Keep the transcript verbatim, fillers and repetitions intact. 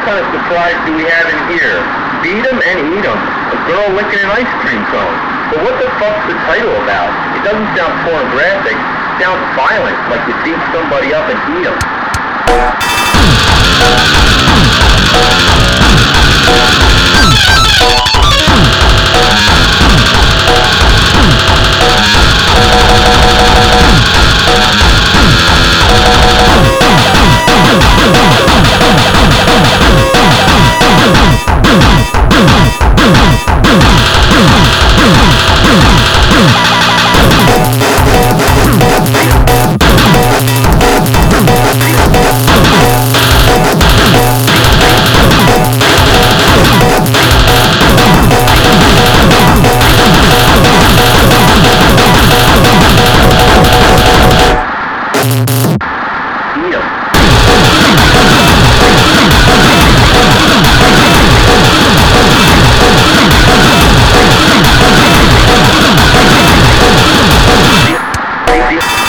kind of surprise do we have in here? Beat 'em and eat 'em. A girl licking an ice cream cone. But what the fuck's the title about? It doesn't sound pornographic. It sounds violent, like you beat somebody up and eat 'em. Eat 'em.